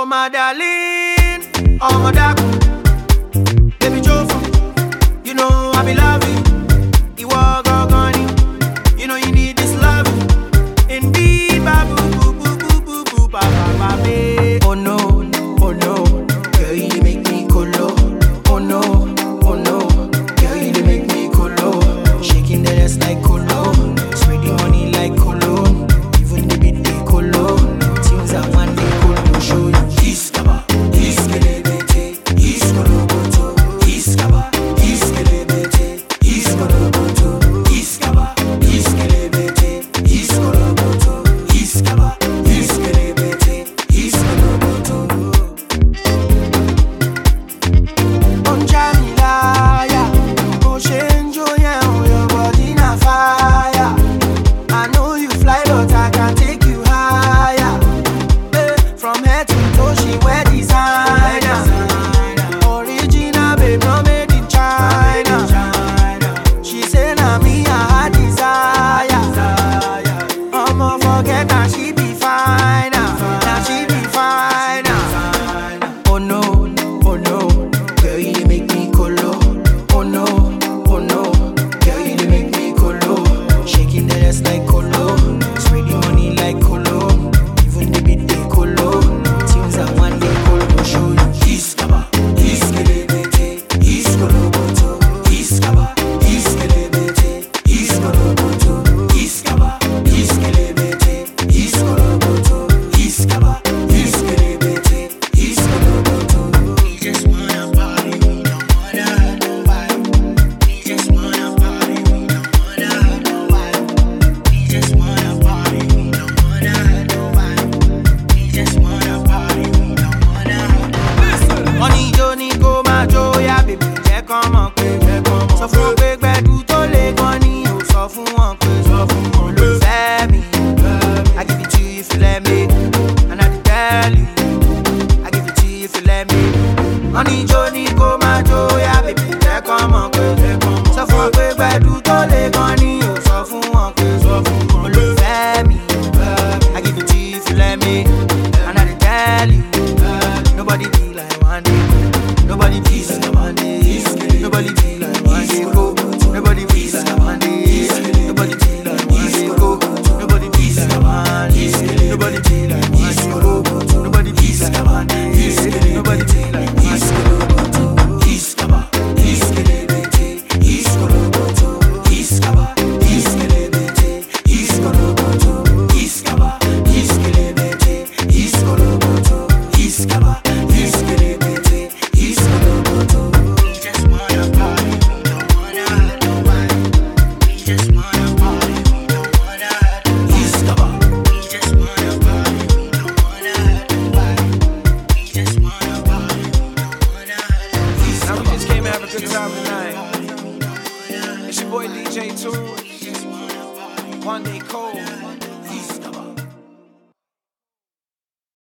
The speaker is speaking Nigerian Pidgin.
my darling, oh my dark, baby Jofa, you know I be loving. You are gone, you know you need this love. Indeed, babu, boo, boo, boo, boo, boo, ba, ba, ba, babe. Oh no, girl, you make me colo. Oh no, girl, you make me colo. Shaking the ass like colo, spreading money like colo. Even the beat they colo. Things that one day colo show you. Iskaba, iskelebete, iskoloboto. Iskaba, iskelebete, iskoloboto. Iskaba, iskelebete, iskoloboto. Iskaba, iskelebete, iskoloboto. On Jamilaya, Oshenjo, yeah, your body na fire. I know you fly, but I can take you higher. From head to toe, she wear designer. Original, babe, no made in China. She say na me I desire. I'ma forget that she be fine. Now she be fine. Oh no, girl, you dey make me colo. Oh no, girl, you dey make me colo. Shaking the ass like colo, spreading money like colo. Even the beat they colo. Tunes that one day colo show you. Iskaba, iskelebete, iskoloboto. Iskaba, iskelebete, iskoloboto. Iskaba, iskelebete, iskoloboto. Iskaba, iskelebete, iskoloboto. We just wanna party, we don't wanna hurt nobody. We just wanna party, we don't wanna hurt nobody. We just wanna party, we don't wanna hurt nobody. We just wanna party, we don't wanna hurt nobody. Money Johnny go my Joe, yeah, baby, jẹ́ kán mọ̀ pé sọ fún wọn pé gbẹ̀du tó lè gan ni ò sọ fún wọn pé olùfẹ́ mi. I give it to you if you let me, and I dey tell you, I give it to you if you let me. Money Johnny go my Joe, yeah, baby, jẹ́ kán mọ̀ pé sọ fún wọn pé gbẹ̀du tó lè gan ni ò sọ fún wọn pé olùfẹ́ mi. I give it to you if you let me, and I dey tell you, nobody be like one day. Nobody be like one day. Nobody be like one day. Go. Nobody be like one day. Nobody be like one day. Go. Nobody be like one day. Nobody be like one day. Go. Nobody be like one day. Nobody be like one day. Iskaba, iskelebete, iskoloboto. Iskaba, iskelebete, iskoloboto. Iskaba, iskelebete, iskoloboto. Iskaba, iskelebete, iskoloboto. We just wanna party, we don't wanna hurt nobody. We just wanna party, we don't wanna hurt nobody. Iskaba, we just wanna party, we don't wanna hurt nobody. We just wanna party, we don't wanna hurt nobody. Now we just came to have a good time tonight. It's your boy DJ Tool, One Day Cole.